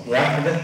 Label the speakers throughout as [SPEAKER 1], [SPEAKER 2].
[SPEAKER 1] Ja, bitte.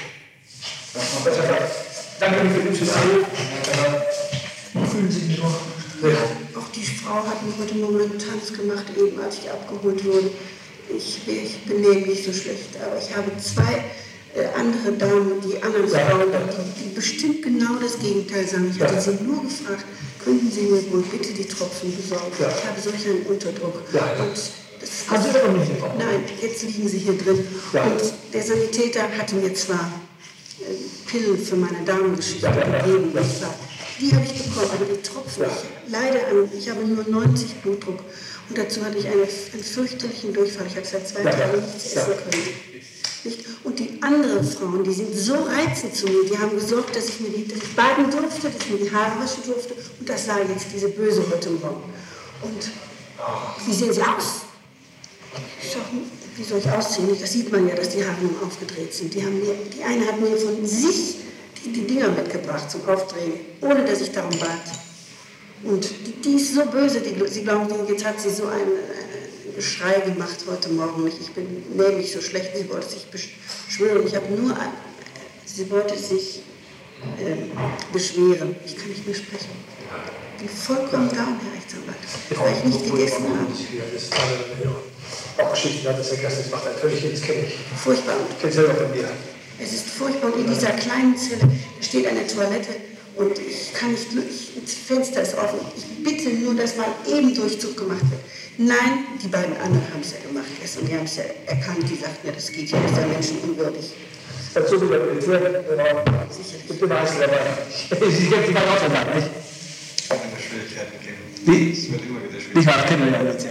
[SPEAKER 1] Danke für den Anruf. Fühlen Sie sich noch?
[SPEAKER 2] Ja, auch die Frau hat mir heute Morgen einen Tanz gemacht, eben als ich abgeholt wurde. Ich benehme mich so schlecht, aber ich habe zwei andere Damen, die anderen Frauen, die bestimmt genau das Gegenteil sagen. Ich hatte sie nur gefragt, könnten Sie mir wohl bitte die Tropfen besorgen? Ich habe solch einen Unterdruck. Und
[SPEAKER 1] haben Sie aber nicht bekommen?
[SPEAKER 2] Nein, jetzt liegen sie hier drin. Und der Sanitäter hatte mir zwar Pillen für meine Darmgeschichte gegeben, die habe ich bekommen, aber die Tropfen, ich habe nur 90 Blutdruck und dazu hatte ich einen fürchterlichen Durchfall. Ich habe seit 2 Tagen nichts essen können. Nicht? Und die anderen Frauen, die sind so reizend zu mir, die haben gesorgt, dass ich baden durfte, dass ich mir die Haare waschen durfte und das sah jetzt diese Böse heute Morgen. Und wie sehen Sie aus? Ich sag, wie soll ich aussehen? Das sieht man ja, dass die Haare nun aufgedreht sind. Die eine hat mir von sich die Dinger mitgebracht zum Aufdrehen, ohne dass ich darum bat. Und die ist so böse, Sie glauben, jetzt hat sie so einen Geschrei gemacht heute Morgen. Ich bin nämlich so schlecht, sie wollte sich beschwören. Sie wollte sich beschweren. Ich kann nicht mehr sprechen. Ich bin vollkommen down, Herr Rechtsanwalt, weil ich nicht gegessen habe.
[SPEAKER 1] Auch Geschichten hat das ergessen, das macht natürlich, das kenne ich.
[SPEAKER 2] Furchtbar.
[SPEAKER 1] Ich kenne es selber von mir.
[SPEAKER 2] Es ist furchtbar. Und in dieser kleinen Zelle steht eine Toilette und ich kann nicht, das Fenster ist offen. Ich bitte nur, dass mal eben Durchzug gemacht wird. Nein, die beiden anderen haben es ja gemacht gestern. Die haben es ja erkannt, die sagten ja, das geht ja, das ist ja menschenunwürdig.
[SPEAKER 1] Dazu wieder Militär,
[SPEAKER 2] Sicherlich.
[SPEAKER 1] Ich bin meistens dabei. Sie kennen die auch dabei, nicht?
[SPEAKER 3] Auch in der Schwierigkeiten geben.
[SPEAKER 1] Wie?
[SPEAKER 3] Es wird immer wieder schwierig.
[SPEAKER 1] Ich war kennen wir ja jetzt.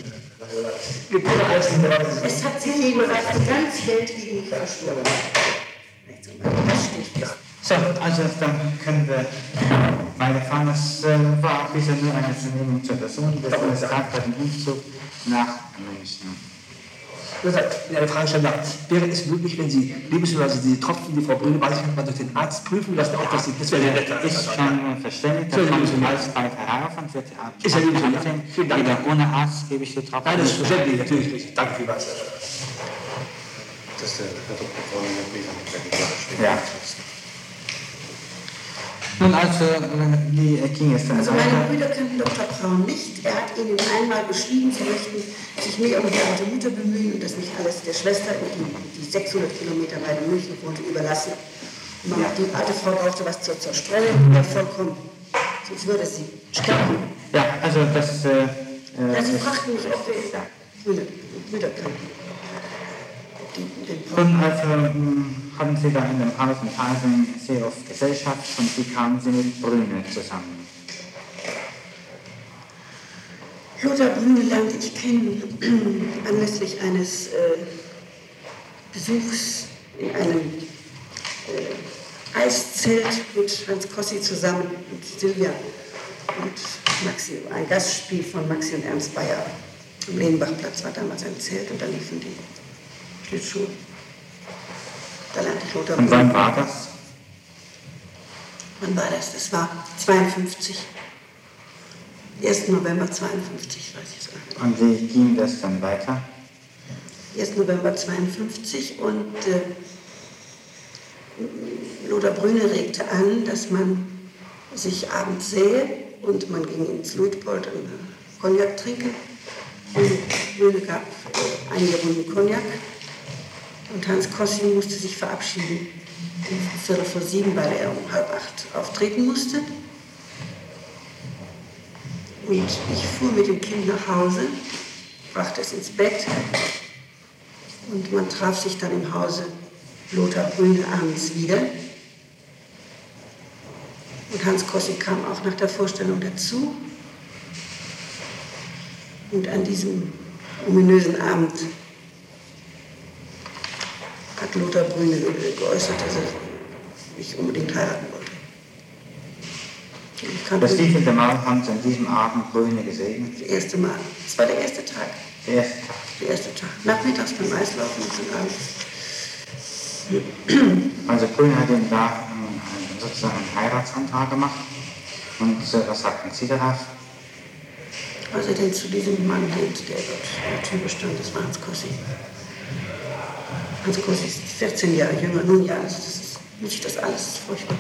[SPEAKER 2] Es hat sich jedenfalls die ganze Welt gegen mich verschworen. Das steht fest.
[SPEAKER 4] So, also dann können wir weiterfahren. Es war bisher nur eine Vernehmung zur Person des Bundesrats bei dem Umzug nach München.
[SPEAKER 1] Eine Frage stellen darf. Wäre es möglich, wenn Sie liebesweise diese Tropfen, die Frau Brüne bei sich hat, mal durch den Arzt prüfen lassen, auch das wäre der Wetter.
[SPEAKER 4] Ist schon verständlich, da kommt zum alles bei Verhaftung, wird der Arzt
[SPEAKER 1] Ist ja liebesweise. Vielen Dank.
[SPEAKER 4] Wieder ohne Arzt gebe ich die Tropfen.
[SPEAKER 1] Nein, das ist verständlich, natürlich nicht. Danke vielmals.
[SPEAKER 3] Dass der Herr Dr. Braun in der Brief an die Klage steht.
[SPEAKER 4] Ja. Nun, also, wie ging es dann
[SPEAKER 2] Also meine
[SPEAKER 4] weiter?
[SPEAKER 2] Brüder kannten Dr. Braun nicht. Er hat ihnen einmal beschrieben, sie möchten sich mehr um die alte Mutter bemühen und das nicht alles der Schwester, die 600 Kilometer weit in München wohnte, überlassen. Und die alte Frau brauchte was zur Zerstreuung, ja vollkommen. Sonst würde sie sterben.
[SPEAKER 4] Ja, also das...
[SPEAKER 2] Ja, sie fragten mich, ob wir Brüder kannten.
[SPEAKER 4] Und also haben Sie da in dem Haus mit Hasen sehr oft Gesellschaft und wie kamen Sie mit Brüne zusammen?
[SPEAKER 2] Lothar Brüne lernte ich kennen anlässlich eines Besuchs in einem Eiszelt mit Hans Kossi zusammen und Silvia und Maxi, ein Gastspiel von Maxi und Ernst Bayer. Am Lehnbachplatz war damals ein Zelt und da liefen die Schlittschuhe. Da lernte ich Lothar Brüne.
[SPEAKER 4] Und wann war das?
[SPEAKER 2] Wann war das? Das war 52. 1. November 52, weiß ich sogar.
[SPEAKER 4] Und wie ging das dann weiter?
[SPEAKER 2] 1. November 52 und Lothar Brüne regte an, dass man sich abends sähe und man ging ins Luitpold Cognac trinken. Und Brüne gab einige Runden Cognac und Hans Kossi musste sich verabschieden um 7:15, weil er um 7:30 auftreten musste. Und ich fuhr mit dem Kind nach Hause, brachte es ins Bett und man traf sich dann im Hause Lothar Brüne abends wieder. Und Hans Kossi kam auch nach der Vorstellung dazu. Und an diesem ominösen Abend hat Lothar Brüne geäußert, dass er mich unbedingt heiraten wollte.
[SPEAKER 4] Das wievielte Mal haben Sie an diesem Abend Brüne gesehen?
[SPEAKER 2] Das erste Mal. Es war der erste Tag.
[SPEAKER 4] Der erste Tag.
[SPEAKER 2] Der erste Tag. Nachmittags beim Eislaufen und abends.
[SPEAKER 4] Also Brüne hat Ihnen da sozusagen einen Heiratsantrag gemacht. Und was sagten Sie darauf?
[SPEAKER 2] Als er denn zu diesem Mann geht, der dort an der Tür stand, das war Hans Kossi. Hans Kurs ist 14 Jahre jünger, nun ja, also das ist nicht das alles, furchtbar.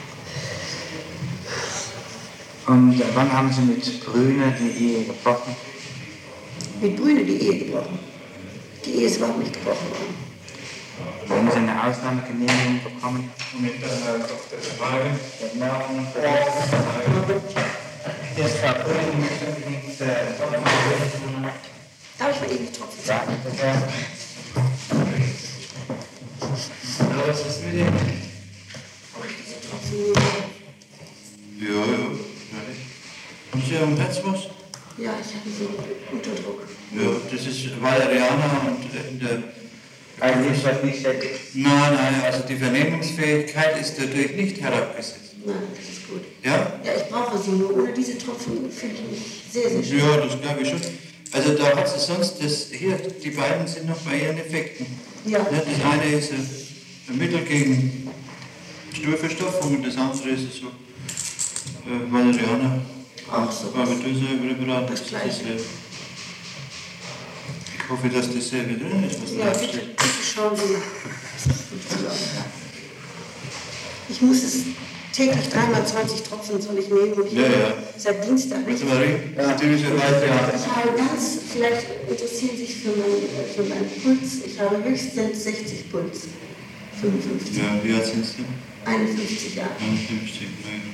[SPEAKER 4] Und wann haben Sie mit Brüne die Ehe gebrochen?
[SPEAKER 2] Mit Brüne die Ehe gebrochen. Die Ehe ist überhaupt nicht gebrochen worden.
[SPEAKER 4] Haben Sie eine Ausnahmegenehmigung bekommen?
[SPEAKER 3] Mit der Frage.
[SPEAKER 4] Jetzt Frau Brüne, unbedingt
[SPEAKER 2] Darf ich mal eben die Tropfen sagen?
[SPEAKER 3] Was ist mit dem? Ja. Haben Sie am Herzwas?
[SPEAKER 2] Ja, ich habe so Unterdruck.
[SPEAKER 3] Ja, das ist Valeriana und in der...
[SPEAKER 4] eigentlich was nicht sehr dick.
[SPEAKER 3] Nein, also die Vernehmungsfähigkeit ist dadurch nicht herabgesetzt.
[SPEAKER 2] Nein, das ist gut.
[SPEAKER 3] Ja?
[SPEAKER 2] Ja, ich brauche sie nur. Ohne diese Tropfen fühle ich mich sehr, sehr schön.
[SPEAKER 3] Ja, das glaube ich schon. Also da hat sie sonst, die beiden sind noch bei ihren Effekten.
[SPEAKER 2] Ja.
[SPEAKER 3] Das eine ist ein Mittel gegen Stuhlverstopfung und das andere ist so Valeriana.
[SPEAKER 2] Auch so.
[SPEAKER 3] Barbetusa Präparat.
[SPEAKER 2] Das Gleiche.
[SPEAKER 3] Ich hoffe, dass das selber drin ist, was
[SPEAKER 2] Ja,
[SPEAKER 3] da
[SPEAKER 2] bitte,
[SPEAKER 3] steht.
[SPEAKER 2] bitte schauen Sie nach. Ich muss es täglich 3x20 Tropfen soll ich nehmen und ich
[SPEAKER 3] Ja.
[SPEAKER 2] seit Dienstag nicht.
[SPEAKER 3] Also Marie, natürlicherweise ja.
[SPEAKER 2] Ich habe ganz, vielleicht interessieren Sie sich für meinen Puls. Ich habe höchstens 60 Puls. 55.
[SPEAKER 3] Ja, wie alt sind Sie?
[SPEAKER 2] 51 Jahre.
[SPEAKER 3] 51, nein.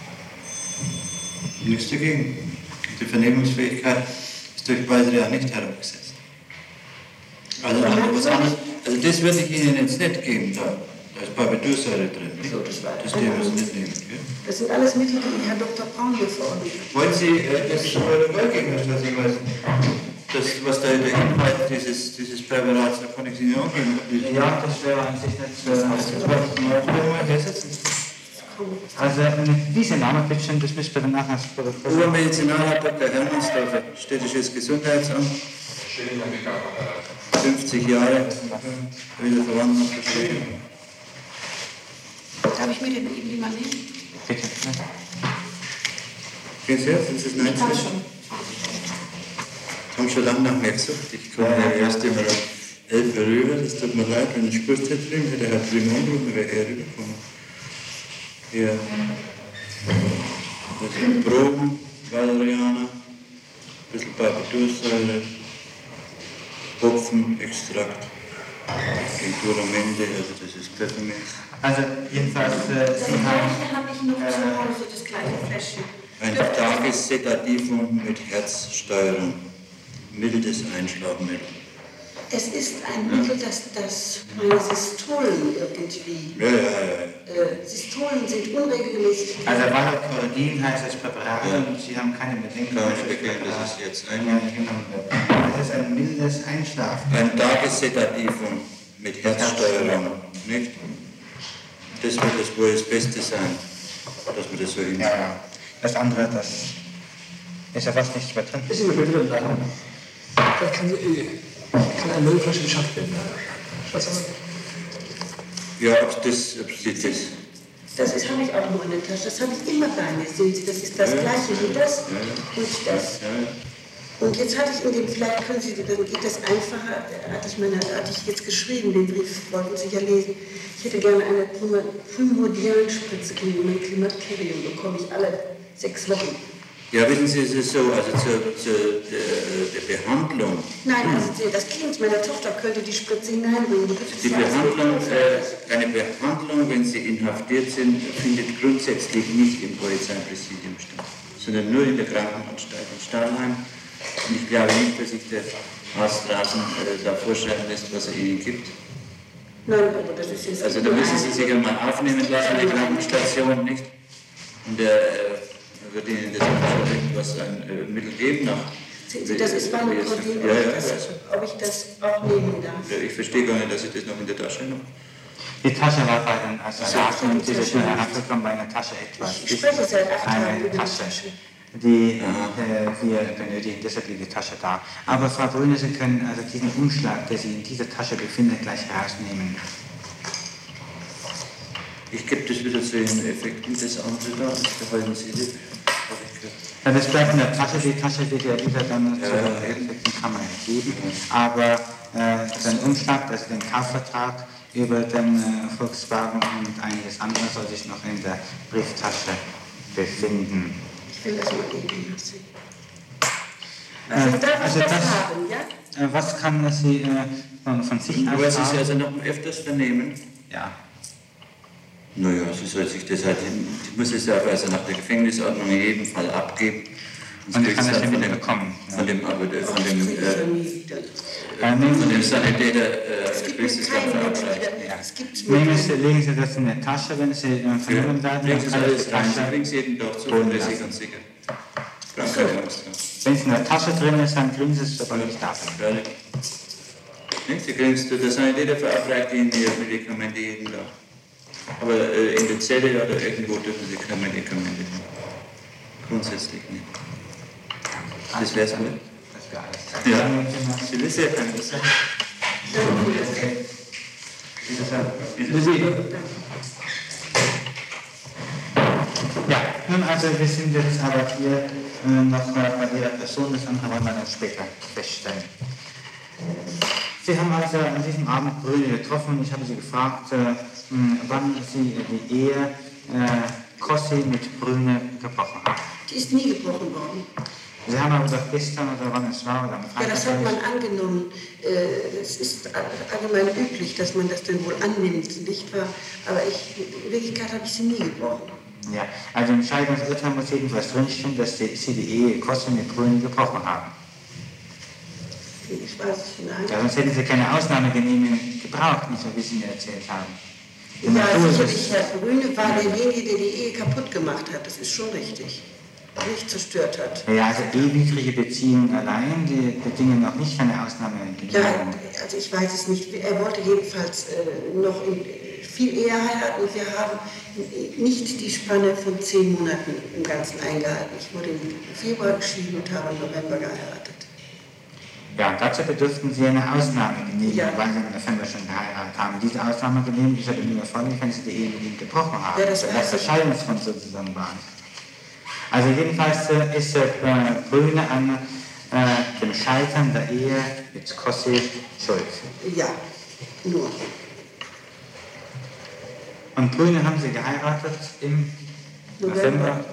[SPEAKER 3] Nichts dagegen. Die Vernehmungsfähigkeit ist durch Valerian nicht herabgesetzt. Also, also das würde ich Ihnen jetzt nicht geben, da ist Barbitürsäure drin. Nicht?
[SPEAKER 2] So, das war
[SPEAKER 3] Das dürfen Sie nicht nehmen. Gell?
[SPEAKER 2] Das sind alles Mittel, die Herr Dr. Braun mir verordnet hat.
[SPEAKER 3] Wollen Sie das Protokoll geben, Herr Staatsanwalt? Das, was da beinhaltet, dieses Präparat, da kann ich Sie nicht angeben.
[SPEAKER 4] Ja, das wäre an sich nicht Also diese Name, bitte schön, das müsst ihr dann nachher das Protokoll.
[SPEAKER 3] Obermedizinalrat Dr. Hermannsdorfer, städtisches Gesundheitsamt. 50 Jahre, wieder verwandt nach Beschwerde.
[SPEAKER 2] Darf ich mir den eben die mal nehmen?
[SPEAKER 4] Bitte.
[SPEAKER 3] Geht's jetzt? Das ist
[SPEAKER 2] Ich
[SPEAKER 3] ein
[SPEAKER 2] kann
[SPEAKER 3] Einzel.
[SPEAKER 2] schon.
[SPEAKER 3] Ich habe schon lange nach mir gesucht. Ich komme ja erst immer um 11 Uhr rüber. Das tut mir leid, wenn ich kurz nicht drüben hätte. Der hat drüben angerufen, wäre er rübergekommen. Hier. Das sind Proben, Valeriana, ein bisschen Barbetursäure, Hopfenextrakt, Tincturamente, also das ist Pfefferminz.
[SPEAKER 4] Also jedenfalls,
[SPEAKER 2] Das
[SPEAKER 4] Sie
[SPEAKER 2] gleiche
[SPEAKER 4] haben...
[SPEAKER 2] habe ich noch zu Hause, das gleiche Fläschchen.
[SPEAKER 3] Ein Tagessedativum mit Herzsteuerung, mildes Einschlafmittel.
[SPEAKER 2] Es ist ein Mittel, das meine Systolen irgendwie.
[SPEAKER 3] Ja.
[SPEAKER 2] Systolen sind unregelmäßig.
[SPEAKER 4] Also Valproitin heißt das Präparat und Sie haben keine Bedenken.
[SPEAKER 3] Keine Bedenken, das ist jetzt ein
[SPEAKER 4] Das ist ein mildes Einschlafen.
[SPEAKER 3] Ein Tagessedativum mit Herzsteuerung, nicht? Das wird das wohl das Beste sein, dass man das so hinkriegt.
[SPEAKER 4] Ja. Das andere, das ist ja fast nichts mehr drin.
[SPEAKER 1] Ist in der Mitte drin, leider. Vielleicht kann eine neue Flasche geschafft werden. Staatsanwalt.
[SPEAKER 3] Ja, ob das.
[SPEAKER 2] Das habe ich auch nur in der Tasche. Das habe ich immer bei mir. Sehen Sie, das ist das gleiche wie das und das. Und jetzt hatte ich in dem, vielleicht können Sie, dann geht das einfacher, hatte ich jetzt geschrieben, den Brief, wollten Sie ja lesen. Ich hätte gerne eine Primordialspritze gegen mein Klimakterium, bekomme ich alle 6 Wochen.
[SPEAKER 3] Ja, wissen Sie, es ist so, also der Behandlung.
[SPEAKER 2] Nein, also das Kind meiner Tochter könnte die Spritze hineinbringen.
[SPEAKER 3] Die Behandlung, eine Behandlung, wenn Sie inhaftiert sind, findet grundsätzlich nicht im Polizeipräsidium statt, sondern nur in der Krankenanstalt in Stahlheim. Und ich glaube nicht, dass sich der Arzt Rasen da vorschreiben lässt, was er Ihnen gibt.
[SPEAKER 2] Nein, aber das ist jetzt...
[SPEAKER 3] Also da müssen Sie sich einmal aufnehmen lassen, die Krankenstation, nicht? Und wird Ihnen das was ein Mittel geben nach.
[SPEAKER 2] Sehen Sie, das ist Vanocordin, ob ich das auch nehmen darf.
[SPEAKER 3] Ich verstehe gar nicht, dass ich das noch in der Tasche habe.
[SPEAKER 4] Die Tasche war bei den Assassinen und diese schnell herabgekommen bei einer Tasche etwas.
[SPEAKER 2] Ich spreche seit 8 Tagen
[SPEAKER 4] Eine
[SPEAKER 2] über die
[SPEAKER 4] Tasche,
[SPEAKER 2] Tasche.
[SPEAKER 4] die wir benötigen, deshalb liegt die Tasche da. Aber Frau Brüne, Sie können also diesen Umschlag, der sich in dieser Tasche befindet, gleich herausnehmen.
[SPEAKER 3] Ich gebe das wieder zu Ihren Effekten, das andere da, das behalten Sie nicht.
[SPEAKER 4] Ja, das bleibt in der Tasche, die Tasche wird ja wieder dann zur Effektenkammer geben. Aber den Umschlag, also den Kaufvertrag über den Volkswagen und einiges andere soll sich noch in der Brieftasche befinden.
[SPEAKER 2] Ich will das mal eben lassen. Also darf ich das haben, ja?
[SPEAKER 4] Was kann sie von sich aus
[SPEAKER 3] Aber Sie
[SPEAKER 4] haben?
[SPEAKER 3] also noch öfters vernehmen?
[SPEAKER 4] Ja.
[SPEAKER 3] Naja, sie soll sich das halt, die muss es ja also nach der Gefängnisordnung in jedem Fall abgeben.
[SPEAKER 4] Und ich kann das immer bekommen.
[SPEAKER 3] Von dem Sanitäter
[SPEAKER 4] legen Sie das in der Tasche, wenn Sie vernehmen werden.
[SPEAKER 3] Legen Sie alles rein, Sie bringen es jedem doch zuverlässig und sicher.
[SPEAKER 4] Wenn es in der Tasche drin ist, dann kriegen Sie es aber nicht ab.
[SPEAKER 3] Sie kriegen es, der Sanitäter verabreicht Ihnen die Medikamente jeden Tag. Aber in der Zelle oder irgendwo dürfen Sie keine Medikamente nehmen. Grundsätzlich nicht. Das wäre es alle.
[SPEAKER 4] Das wäre alles.
[SPEAKER 3] Ja. Sie wissen ja kein Wissen.
[SPEAKER 4] Ja, nun also wir sind jetzt aber hier noch bei Ihrer Person, das andere wollen wir dann später feststellen. Sie haben also an diesem Abend Brüne getroffen und ich habe Sie gefragt, wann Sie die Ehe Kossi mit Brüne gebrochen haben.
[SPEAKER 2] Die ist nie gebrochen worden.
[SPEAKER 4] Sie haben aber gesagt, gestern oder wann es war oder am Freitag.
[SPEAKER 2] Ja, das hat man angenommen. Es ist allgemein üblich, dass man das dann wohl annimmt, nicht wahr? Aber in Wirklichkeit habe ich sie nie gebrochen.
[SPEAKER 4] Ja, also im Scheidungsurteil muss jedenfalls drinstehen, dass Sie die Ehe Kossi mit Brüne gebrochen haben.
[SPEAKER 2] Ich weiß es nicht.
[SPEAKER 4] Ja, sonst hätten Sie keine Ausnahmegenehmigung gebraucht, nicht so wie Sie mir erzählt haben.
[SPEAKER 2] Ja, sicherlich, Herr Brüne war derjenige, der die Ehe kaputt gemacht hat. Das ist schon richtig. Nicht zerstört hat.
[SPEAKER 4] Ja, also ewigliche Beziehungen allein, die bedingen noch nicht eine Ausnahmegenehmigung.
[SPEAKER 2] Ja, also ich weiß es nicht. Er wollte jedenfalls noch viel eher heiraten und wir haben nicht die Spanne von 10 Monaten im Ganzen eingehalten. Ich wurde im Februar geschieden und habe im November geheiratet.
[SPEAKER 4] Ja, dazu bedürften Sie eine Ausnahmegenehmigung, weil Sie im November schon geheiratet haben. Diese Ausnahmegenehmigung ist aber nur erforderlich, wenn Sie die Ehe mit ihm gebrochen haben.
[SPEAKER 2] Ja, das
[SPEAKER 4] der Scheidungsgrund sozusagen waren. Also jedenfalls ist Brüne an dem Scheitern der Ehe mit Kossi schuld.
[SPEAKER 2] Ja, nur.
[SPEAKER 4] Und Brüne haben Sie geheiratet im November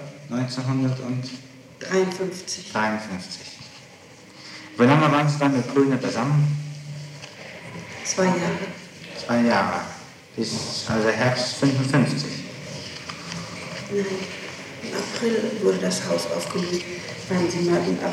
[SPEAKER 4] 1953. Wie lange waren Sie dann mit Brüne zusammen?
[SPEAKER 2] 2 Jahre.
[SPEAKER 4] 2 Jahre. Bis also Herbst 55.
[SPEAKER 2] Nein. Im April wurde das Haus aufgelöst. Waren Sie mal im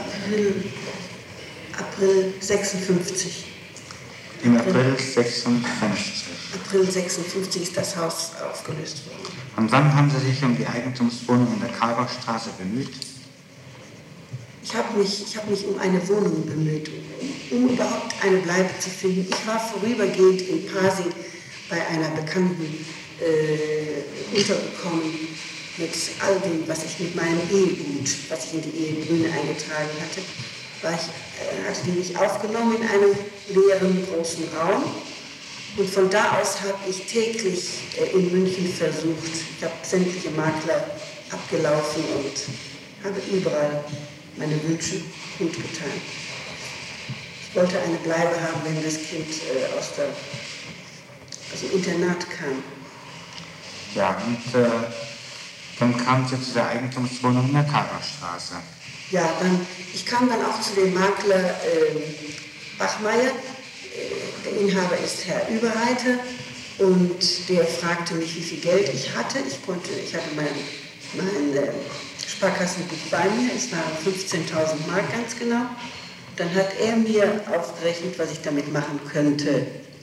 [SPEAKER 2] April 56.
[SPEAKER 4] Im April 56.
[SPEAKER 2] April 56 ist das Haus aufgelöst worden.
[SPEAKER 4] Und wann haben Sie sich um die Eigentumswohnung in der Karlbachstraße bemüht?
[SPEAKER 2] Ich habe mich um eine Wohnung bemüht, um überhaupt eine Bleibe zu finden. Ich war vorübergehend in Pasing bei einer Bekannten untergekommen mit all dem, was ich mit meinem Ehegut, was ich in die Ehe Brüne eingetragen hatte. Hatte die mich aufgenommen in einem leeren großen Raum. Und von da aus habe ich täglich in München versucht. Ich habe sämtliche Makler abgelaufen und habe überall meine Wünsche kundgetan. Ich wollte eine Bleibe haben, wenn das Kind aus dem Internat kam.
[SPEAKER 4] Ja, und dann kam sie zu der Eigentumswohnung in der Karlbachstraße.
[SPEAKER 2] Ja, ich kam dann auch zu dem Makler Bachmeier. Der Inhaber ist Herr Überreiter und der fragte mich, wie viel Geld ich hatte. Ich hatte mein Sparkassenbuch bei mir, es waren 15.000 Mark ganz genau. Dann hat er mir aufgerechnet, was ich damit machen könnte.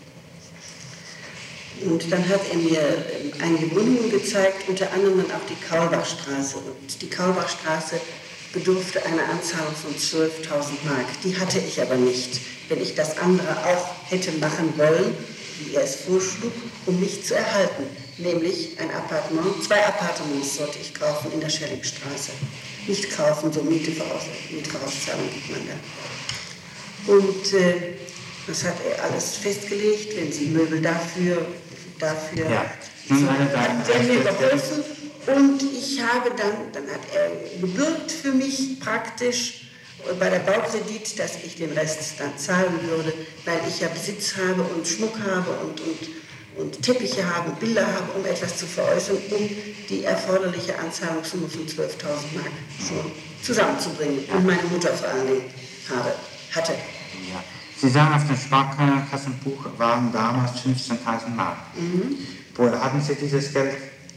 [SPEAKER 2] Und dann hat er mir einige Wohnungen gezeigt, unter anderem dann auch die Kaulbachstraße. Und die Kaulbachstraße bedurfte einer Anzahlung von 12.000 Mark. Die hatte ich aber nicht, wenn ich das andere auch hätte machen wollen, wie er es vorschlug, um mich zu erhalten. Nämlich ein Appartement, 2 Appartements sollte ich kaufen in der Schellingstraße. Nicht kaufen, so Mietvorauszahlung gibt man da. Und das hat er alles festgelegt, wenn Sie Möbel dafür
[SPEAKER 4] ja. Nun, meine Damen und Herren,
[SPEAKER 2] mir geholfen. Und ich habe dann hat er gebürgt für mich praktisch bei der Baukredit, dass ich den Rest dann zahlen würde, weil ich ja Besitz habe und Schmuck habe und Teppiche habe, Bilder habe, um etwas zu veräußern, um die erforderliche Anzahlungssumme von 12.000 Mark schon zusammenzubringen. Und meine Mutter vor allen Dingen hatte.
[SPEAKER 4] Ja. Sie sagen, auf dem Sparkassenbuch waren damals 15.000 Mark. Woher hatten Sie dieses Geld?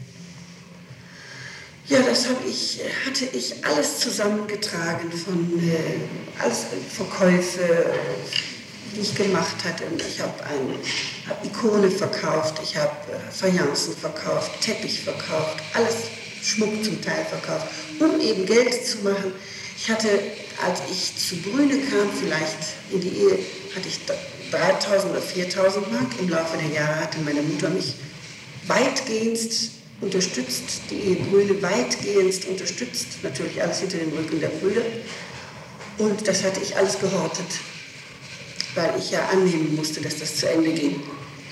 [SPEAKER 2] Ja, das hatte ich alles zusammengetragen von alles Verkäufe, die ich gemacht hatte. Ich habe Ikone verkauft, ich habe Fayencen verkauft, Teppich verkauft, alles Schmuck zum Teil verkauft, um eben Geld zu machen. Ich hatte, als ich zu Brüne kam, vielleicht in die Ehe, hatte ich 3.000 oder 4.000 Mark. Im Laufe der Jahre hatte meine Mutter mich weitgehend unterstützt, die Ehe Brüne weitgehend unterstützt, natürlich alles hinter dem Rücken der Brüder. Und das hatte ich alles gehortet, weil ich ja annehmen musste, dass das zu Ende ging.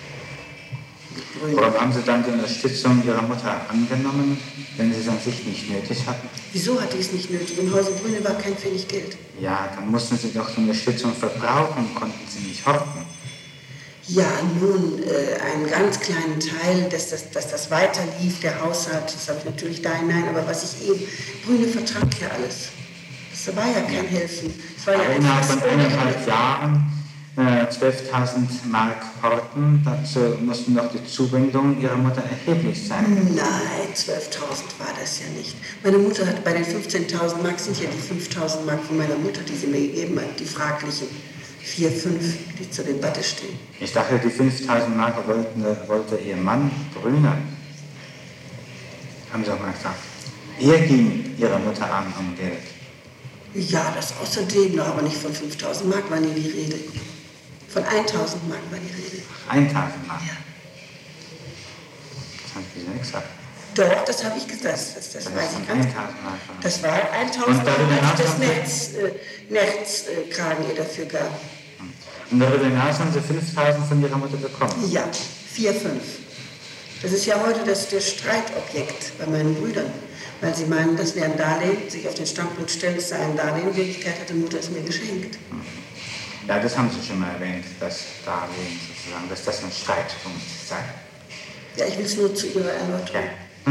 [SPEAKER 4] Warum haben Sie dann die Unterstützung Ihrer Mutter angenommen, wenn Sie es an sich nicht nötig hatten?
[SPEAKER 2] Wieso hatte ich es nicht nötig? Im Hause Brüne war kein Pfennig Geld.
[SPEAKER 4] Ja, dann mussten Sie doch die Unterstützung verbrauchen, konnten Sie nicht horten.
[SPEAKER 2] Ja, nun, einen ganz kleinen Teil, dass das weiterlief, der Haushalt, das habe ich natürlich da hinein, aber was ich eben, Brüne vertrank ja alles. Das war ja kein Helfen. Es war ja
[SPEAKER 4] innerhalb von 1,5 Jahren 12.000 Mark horten, dazu mussten doch die Zuwendungen Ihrer Mutter erheblich sein.
[SPEAKER 2] Nein, 12.000 war das ja nicht. Meine Mutter hat bei den 15.000 Mark, sind ja die 5.000 Mark von meiner Mutter, die sie mir gegeben hat, die fraglichen 4, 5, die zur Debatte stehen.
[SPEAKER 4] Ich dachte, die 5.000 Mark wollte Ihr Mann Brüne. Haben Sie auch mal gesagt. Er ging Ihrer Mutter an um Geld.
[SPEAKER 2] Ja, das außerdem noch, aber nicht von 5.000 Mark war nie die Rede. Von 1.000 Mark war die Rede.
[SPEAKER 4] 1.000 Mark?
[SPEAKER 2] Ja.
[SPEAKER 4] Das haben Sie nicht gesagt.
[SPEAKER 2] Doch, das habe ich gesagt, das weiß ich ganz genau. Das war 1.000 Mark, als das Netzkragen ihr dafür gab.
[SPEAKER 4] Und darüber hinaus haben Sie 5.000 von Ihrer Mutter bekommen?
[SPEAKER 2] Ja, 4, 5. Das ist ja heute das Streitobjekt bei meinen Brüdern. Weil sie meinen, das wäre ein Darlehen, sich auf den Standpunkt stellen, es sei ein Darlehen. In Wirklichkeit hat die Mutter es mir geschenkt.
[SPEAKER 4] Ja, das haben Sie schon mal erwähnt, das Darlehen sozusagen, dass das ein Streitpunkt sei.
[SPEAKER 2] Ja, ich will es nur zu Ihrer Erläuterung.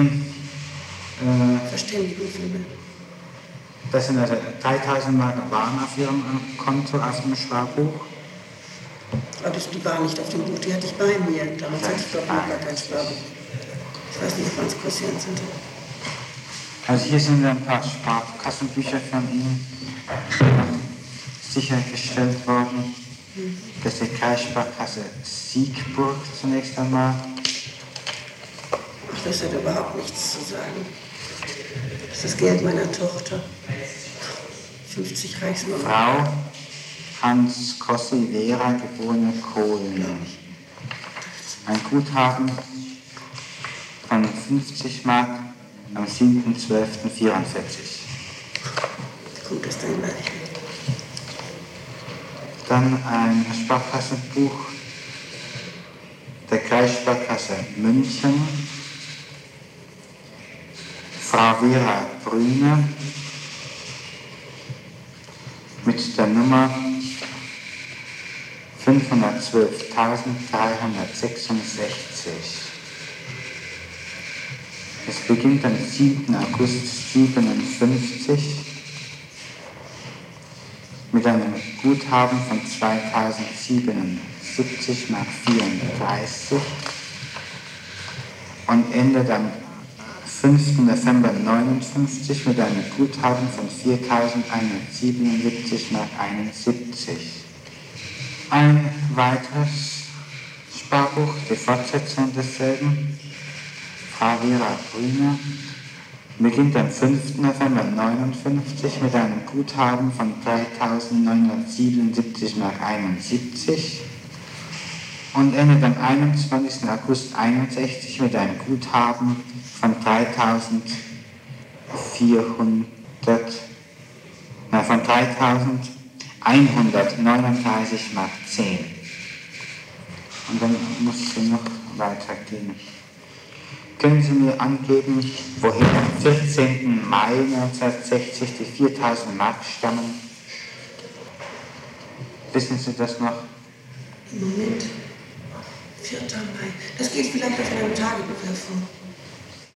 [SPEAKER 4] Ja.
[SPEAKER 2] Verständigung für mich.
[SPEAKER 4] Das sind also 3.000 Mark waren auf Ihrem Konto, auf dem Sparbuch?
[SPEAKER 2] Aber die waren nicht auf dem Buch, die hatte ich bei mir. Damals hatte ich doch noch gar kein Sparbuch. Ich weiß nicht, wann es kursiert sind.
[SPEAKER 4] Also hier sind ein paar Sparkassenbücher von Ihnen sichergestellt worden. Das ist die Kreissparkasse Siegburg zunächst einmal.
[SPEAKER 2] Ach, das hat überhaupt nichts zu sagen. Das ist das Geld meiner Tochter. 50 Reichsmark.
[SPEAKER 4] Frau Hans Kossi Vera, geborene Kohlen. Ein Guthaben von 50 Mark am 7.12.44.
[SPEAKER 2] Kommt das dann gleich?
[SPEAKER 4] Dann ein Sparkassenbuch der Kreissparkasse München. Frau Vera Brüne mit der Nummer 512.366. Es beginnt am 7. August 57 mit einem Guthaben von 2.077,34 Mark und endet am 5. November 59 mit einem Guthaben von 4.177,71 Mark. Ein weiteres Sparbuch, die Fortsetzung desselben, Frau Vera Brüne, beginnt am 5. November 59 mit einem Guthaben von 3.977,71 Mark und endet am 21. August 61 mit einem Guthaben von 3.139,10 Mark. Und dann muss sie noch weitergehen. Können Sie mir angeben, woher am 14. Mai 1960 die 4.000 Mark stammen? Wissen Sie das noch?
[SPEAKER 2] Im Moment, 4. Mai. Das geht vielleicht aus meinem Tagebuch hervor.